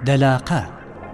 دەلاقە.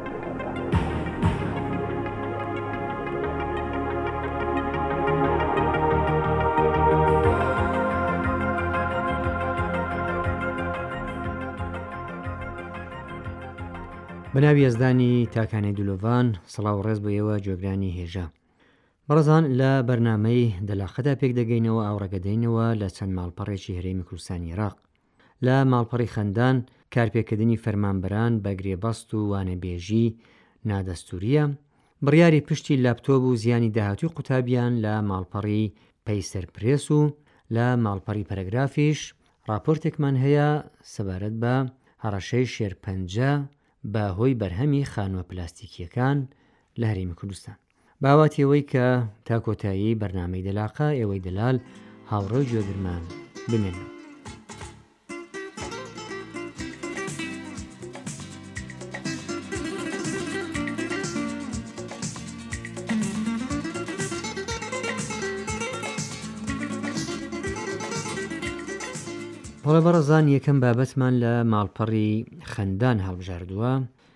بەناوی ئەزدانی تاکانەی دولۆڤان، سڵاو ڕێز بۆ ئێوە جۆگرانی هێژە. بەڕێزان، لە بەرنامەی دەلاقەدا پێک دەگەینەوە ئاوڕەگەدەینەوە لە چەند ماڵپەڕێکی هەرێمی کوردستانی عێراق. لە ماڵپەڕی خەندان کارپێکردنی فەرمانبەران بە گرێبەست و وانەبێژی نادەستووریە. بڕیاری پشتی لاپتۆپ و زیانی داهاتووی قوتابیان لە ماڵپەڕی پەیسەرپرێس و لە ماڵپەڕی پەرەگرافیش راپۆرتێکمان هەیە سەبارەت بە هەڕەشەی شێرپەنجە بە هۆی بەرهەمی خانووە پلاستیکیەکان لە هەرێمی کوردستان. باواتی ئەوەی کە تا کۆتایی بەرنامەی دەلاقە ئێوەی دەلال هاوڕێ و گوێگرمان بمێنن. بەڵێ بەڕێزان، یەکەم بابەتمان لە ماڵپەڕی خەندان هەڵبژاردووە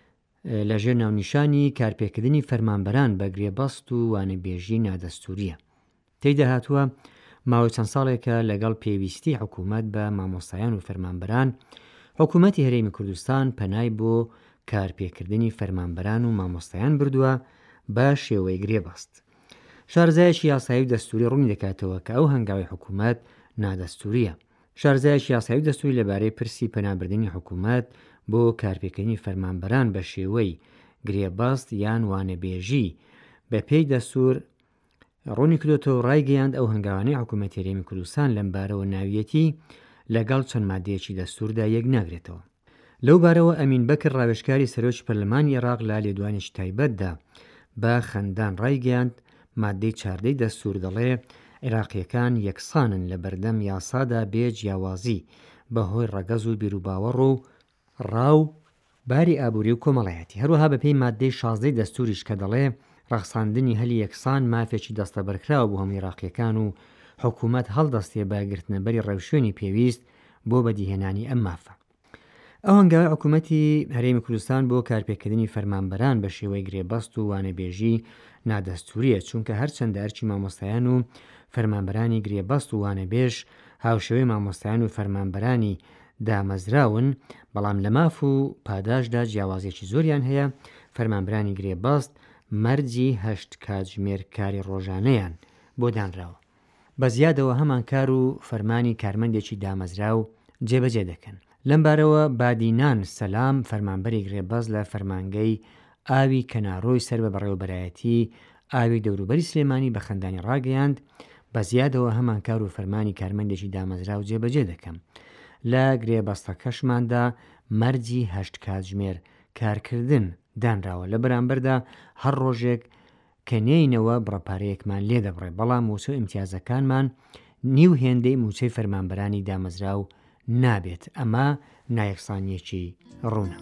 لەژێر ناونیشانی کارپێکردنی فەرمانبەران بە گرێبەست و وانەبێژی نادەستووریە. تێیدا هاتووە ماوەی چەند ساڵێکە لەگەڵ پێویستی حکوومەت بە مامۆستایان و فەرمانبەران، حکوومەتی هەرێمی کوردستان پەنای بۆ کارپێکردنی فەرمانبەران و مامۆستایان بردووە بە شێوەی گرێبەست. شارەزایەکی یاسایی و دەستووری ڕوونی دەکاتەوە کە ئەو هەنگاوی حکوومەت نادەستووریە. شارەزایەکی یاسایی و دەستووری لەبارەی پرسی پەنابردنی حکوومەت بۆ کارپێکردنی فەرمانبەران بە شێوەی گرێبەست یان وانەبێژی بە پێی دەستوور ڕوونی کردوێتەوە و ڕایگەیاند ئەو هەنگاوانەی حکوومەتی هەرێمی کوردستان لەم بارەوە ناویەتی لەگەڵ چەند مادەیەکی دەستووردا یەک ناگرێتەوە. لەو بارەوە ئەمین بەکر ڕاوێژکاری سەرۆکی پەرلەمانی عێراق لە لێدوانێکی تایبەتدا بە خەندان ڕایگەیاند مادەی 14 دەستوور دەڵێ عێراقیەکان یەکسانن لە بەردەم یاسادا بێ جیاوازی بەهۆی ڕەگەز و بیرروباوەڕ و ڕاو باری ئابووری و کۆمەڵایەتی. هەروەها بەپێی مادەی 16 دەستوریش کە دەڵێ ڕەخساندنی هەلی یەکسان مافێکی دەستەبەرکراوە بۆ هەموو عێراقیەکان و حکوومەت هەڵدەستێ بە گرتنەبەری ڕێوشوێنی پێویست بۆ بەدیهێنانی ئەم مافە. ئەو هەنگاوی حکوومەتی هەرێمی کوردستان بۆ کارپێکردنی فەرمانبەران بە شێوەی گرێبەست و وانەبێژی نادەستووریە، چونکە هەرچەندە ئەرچی مامۆستایان و فەرمانبەرانی گرێبەست و وانەبێژ هاوشێوەی مامۆستایان و فەرمانبەرانی دامەزراون، بەڵام لە ماف و پاداشدا جیاوازێکی زۆریان هەیە. فەرمانبەرانی گرێبەست مەرجی 8 کاتژمێر کاری ڕۆژانەیان بۆ دانراوە. بە زیادەوە هەمان کار و فەرمانی کارمەندێکی دامەزرا و جێبەجێ دەکەن. لەم بارەوە بادینان سەلام فەرمانبەری گرێبەست لە فەرمانگەی ئاوی کەناڕۆی سەر بە بەڕێوەبەرایەتی ئاوی دەوروبەری سلێمانی بە خەندانی ڕاگەیاند. بە زیادەوە هەمان کار و فەرمانی کارمەندێکی دامەزرا و جێبەجێ دەکەم. لە گرێبەستەکەشماندا مەرجی 8 کاتژمێر کارکردن دانراوە. لە بەرامبەردا هەر ڕۆژێک کە نێینەوە بڕەپارەیەکمان لێ دەبڕێ، بەڵام موچە ئیمتیازەکانمان نیو هێندەی موچەی فەرمانبەرانی دامەزرا و نابێت. ئەمە نایەکسانیەکی ڕوونە.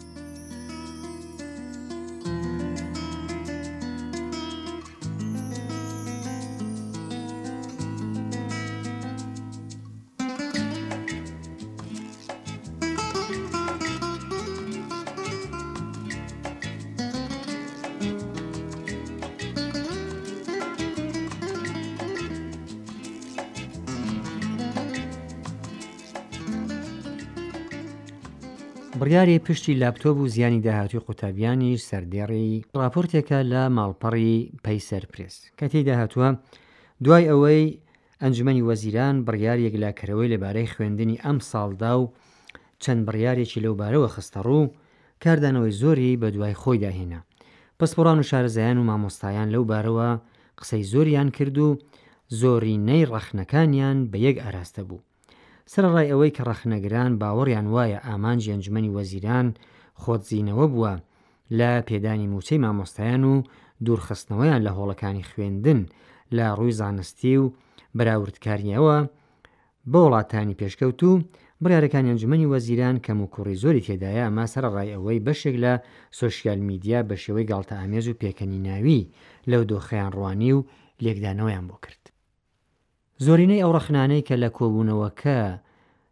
بڕیاری پشتی لاپتۆپ و زیانی داهاتووی قوتابیانی سەردێڕی راپۆرتێکە لە ماڵپەڕی پەیسەرپرێس کە تێیدا هاتووە دوای ئەوەی ئەنجومەنی وەزیران بڕیارێک لاکەرەوەی لەبارەی خوێندنی ئەم ساڵدا و چەند بڕیارێکی لەو بارەوە خستە ڕوو، کاردانەوەی زۆری بە دوای خۆی داهێنا. پسپۆڕان و شارەزایان و مامۆستایان لەو بارەوە قسەی زۆریان کرد و زۆرینەی ڕەخنەکانیان بە یەک ئاراستە بوو. سەرڕای ئەوەی کە ڕەخنەگران باوەڕیان وایە ئامانجی ئەنجومەنی وەزیران خۆتزیینەوە بووە لە پێدانی موچەی مامۆستایان و دوورخستنەوەیان لە هۆڵەکانی خوێندن لە ڕووی زانستی و بەراوردکاریەوە بە وڵاتانی پێشکەوت و بڕیارەکانی ئەنجومەنی وەزیران کەم و کوڕی زۆری تێدایە. ئەمە سەرڕای ئەوەی بەشێک لە سۆشیال میدیا بە شێوەی گاڵتە ئامێز و پێکەنی ناوی لەو دۆخەیان ڕوانی و لێکدانەوەیان بۆ کرد. زۆرینەی ئەو ڕەخنانەی کە لە کۆبوونەوەکە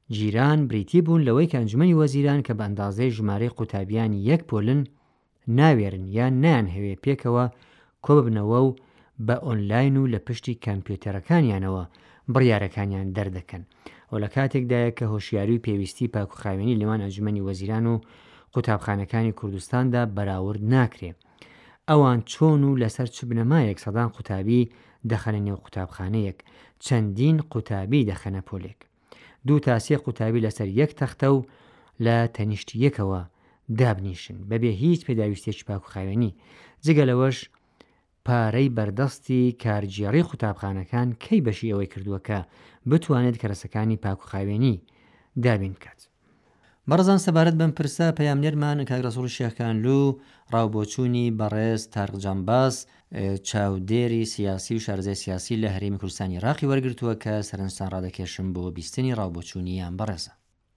جیران بریتی بوون لەوەی کە ئەنجومەنی وەزیران کە بە ئەندازەی ژمارەی قوتابیانی 1 پۆلن ناوێرن یان نیان هەوێ پێکەوە کۆ ببنەوە و بە ئۆنلاین و لە پشتی کەمپیۆتەرەکانیانەوە بڕیارەکانیان دەردەکەن و لە کاتێکدایە کە هۆشیاری و پێویستی پاکوخاوێنی لەوان ئەنجومەنی وەزیران و قوتابخانەکانی کوردستاندا بەراورد ناکرێ. ئەوان چۆن و لەسەر چ بنەمایەک سەدان قوتابی دەخەنە نێو قوتابخانەیەک، چەندین قوتابی دەخەنە پۆلێک، 2 تا 3 قوتابی لەسەر یەک تەختە و لە تەنیشتی یەکەوە دابنیشن بەبێ هیچ پێداویستێکی پاکوخاوێنی. جگە لەوەش پارەی بەردەستی کارگێڕی قوتابخانەکان کەی بەشی ئەوەی کردووە کە بتوانێت کەرەسەکانی پاکوخاوێنی دابین بکات. بەڕێزان سەبارەت بەم پرسە پەیامنێرمان کاک ڕەسوڵ شێخکانلو ڕاوبۆچوونی بەڕێز تارق جانباز چاودێری سیاسی و شارەزای سیاسی لە هەرێمی کوردستانی عێراقی وەرگرتووە کە سەرنجتان ڕادەکێشم بۆ بیستنی ڕاوبۆچوونیان بەڕێزە.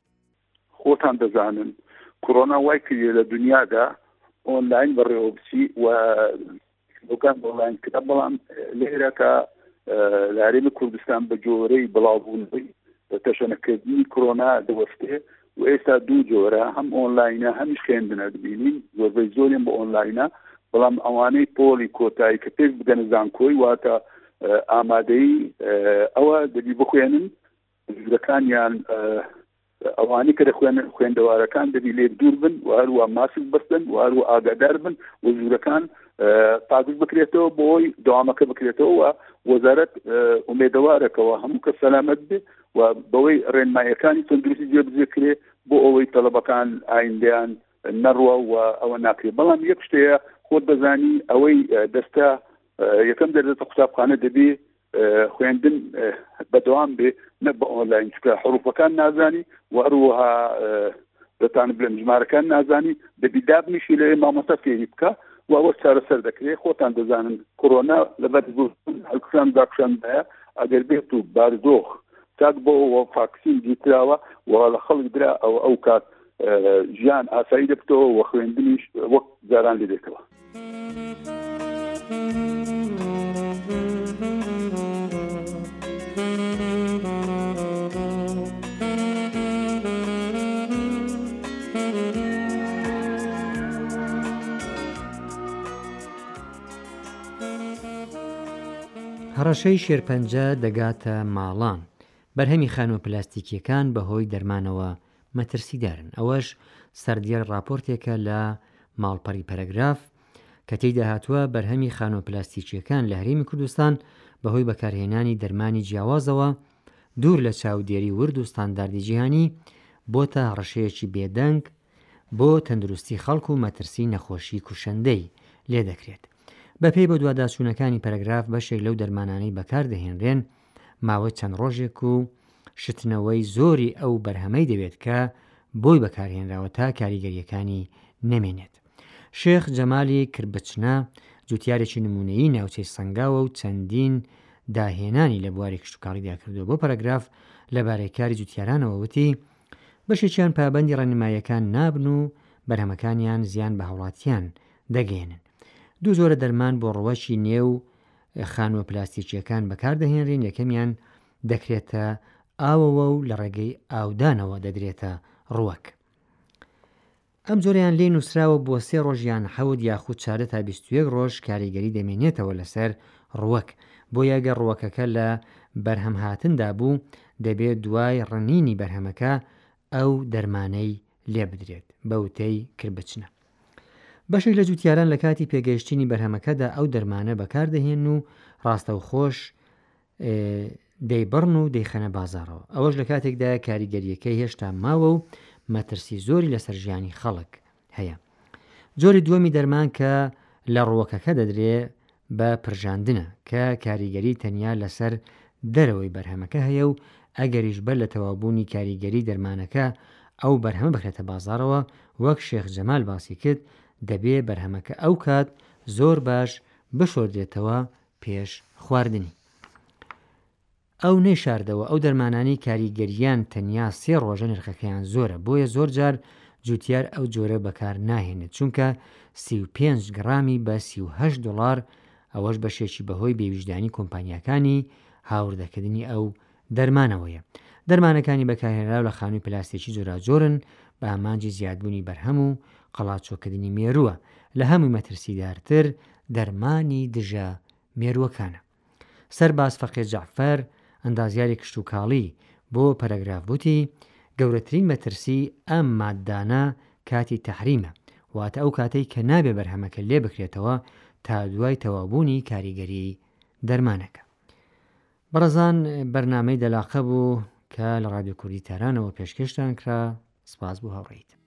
خۆتان دەزانن کۆرۆنا وای کردێ لە دنیادا ئۆنلاین بەڕێوە بچی و لۆکان ئۆنلاین کرا، بەڵام لێرەکە لە هەرێمی کوردستان بە جۆرەی بڵاوبوونەوەی تەشەنەکردنی کۆرۆنا دەوەستێ و ئێستا 2 جۆرە هەم ئۆنلاینە هەمیش خوێندنە دەبینین، زۆربەی زۆریان بە ئۆنلاینە، بەڵام ئەوانەی پۆلی کۆتایی کە پێش بگەنە زانکۆی واتە ئامادەی ئەوە دەبی بخوێنن ژوورەکانیان ئەوانی کە خوێندەوارەکان دەبی لێ دوور بن و هەروە ماسک بەستن و هەروە ئاگادار بن و ژوورەکان پاگوش بکرێتەوە بۆی دەوامەکە بکرێتەوە و وەزارەت ئومێدەوارەکەەوە هەموو کە سەلامەت بێ و بەوەی ڕێنماییەکانی تەندروستی جێبجێکرێ بۆ ئەوەی تەڵەبەکان ئایندەیان نەڕوە و ئەوە ناکرێت. بەڵام یەک شتەیە خۆت دەزانی ئەوەی دەستە یەکەم دەردێتە قوتابخانە دەبێ خوێندن بەدەوام بێ نە بە ئۆنلاین، چکە حروفەکان نازانی و هەروەها دەتان بڵێن ژمارەکان نازانی، دەبی دابنیشی لە مامۆستا فێری بکە و ئەوە چارەسەر دەکرێت. خۆتان دەزانن کۆرۆنا لەبەر هەڵکوشان داکشاندایە ئەگەر بێت و بارودۆخ تاک بۆ ڤاکسین دیتراوە و لە خەڵک درا ئەو کات ژیان ئاسایی دەبتەوە و خوێندنیش وەک جاران لێ دێتەوە. هەڕەشەی شێرپەنجە دەگاتە ماڵان. بەرهەمی خانوە پلاستیکیەکان بەهۆی دەرمانەوە مەترسیدارن. ئەوەش سەردیار راپۆرتێکە لە ماڵپەڕی پەرەگراف کە تێیدا هاتووە بەرهەمی خانوە پلاستیکیەکان لە هەرێمی کوردستان بەهۆی بەکارهێنانی دەرمانی جیاوازەوە دوور لە چاودێری ورد و ستانداردی جیهانی بۆتە هەڕەشەیەکی بێدەنگ بۆ تەندروستی خەڵک و مەترسی نەخۆشی کوشەندەی لێ دەکرێت. بەپێی بە دوواداچوونەکانی پەرەگراف بەشێک لەو دەرمانانەی بەکاردەهێنرێن ماوەی چەند ڕۆژێک و شتنەوەی زۆری ئەو بەرهەمەی دەوێت کە بۆی بەکارهێنراوە تا کاریگەریەکانی نەمێنێت. شێخ جەمالی کربچنە جوتیارێکی نمونەیی ناوچەی سەنگاوە و چەندین داهێنانی لە بواری کشتوکاڵیدا کردو بۆ پەرەگراف لەبارەی کاری جوتیارانەوە وتی بەشێکیان پابەندی ڕێنماییەکان نابن و بەرهەمەکانیان زیان بە هەوڵاتیان دەگەێنن. 2 جۆرە دەرمان بۆ ڕەوەشی نێو خانوە پلاستیکیەکان بەکاردەهێنرێن. یەکەمیان دەکرێتە ئاوەوە و لە ڕێگەی ئاودانەوە دەدرێتە ڕووەک. ئەم جۆرەیان لێ نووسراوە بۆ 3 ڕۆژیان 7 یاخود 4 تا 21 ڕۆژ کاریگەری دەمێنێتەوە لەسەر ڕووەک. بۆ یاگە ڕووەکەکە لە بەرهەم هاتندا بوو دەبێت دوای ڕنینی بەرهەمەکە ئەو دەرمانەی لێ بدرێت بە وتەی کربچنە. بەشێک لە جوتیاران لە کاتی پێگەیشتنی بەرهەمەکەدا ئەو دەرمانە بەکاردەهێن و ڕاستەوخۆش دەیبڕن و دەیخەنە بازاڕەوە. ئەوەش لە کاتێکدا کاریگەریەکەی هێشتا ماوە و مەترسی زۆری لەسەر ژیانی خەڵک هەیە. جۆری دووەمی دەرمان کە لە ڕووەکەکە دەدرێ بە پرژاندنە کە کاریگەری تەنیا لەسەر دەرەوەی بەرهەمەکە هەیە و ئەگەریش بەر لە تەوابوونی کاریگەری دەرمانەکە ئەو بەرهەمە بخرێتە بازاڕەوە وەک شێخ جەمال باسی کرد دەبێ بەرهەمەکە ئەو کات زۆر باش بشۆردرێتەوە پێش خواردنی. ئەو نەیشاردەوە ئەو دەرمانانی کاریگەریان تەنیا 3 ڕۆژە نرخەکەیان زۆرە، بۆیە زۆر جار جوتیار ئەو جۆرە بەکار ناهێنێت چونکە 35 گرامی بە 38 دلار. ئەوەش بەشێکی بەهۆی بێویژدانی کۆمپانیاکانی هاوردەکردنی ئەو دەرمانەوەیە. دەرمانەکانی بەکارهێنراو لە خانووی پلاستیکی جۆراجۆرن بە ئامانجی زیادبوونی بەرهەم و قەڵاچۆکردنی مێرووە. لە هەمووی مەترسیدارتر دەرمانی دژە مێرووەکانە. سەرباز فەقێ جەعفەر ئەندازیاری کشت و کاڵی بۆ پەرەگراف وتی گەورەترین مەترسی ئەم ماددانە کاتی تەحریمە، واتە ئەو کاتەی کە نابێ بەرهەمەکە لێ بکرێتەوە تا دوای تەوابوونی کاریگەری دەرمانەکە. بەڕێزان، بەرنامەی دەلاقە بوو کە لە ڕادیۆ کوردی تارانەوە پێشکەشتان کرا. سپاس بۆ هاوڕێیت.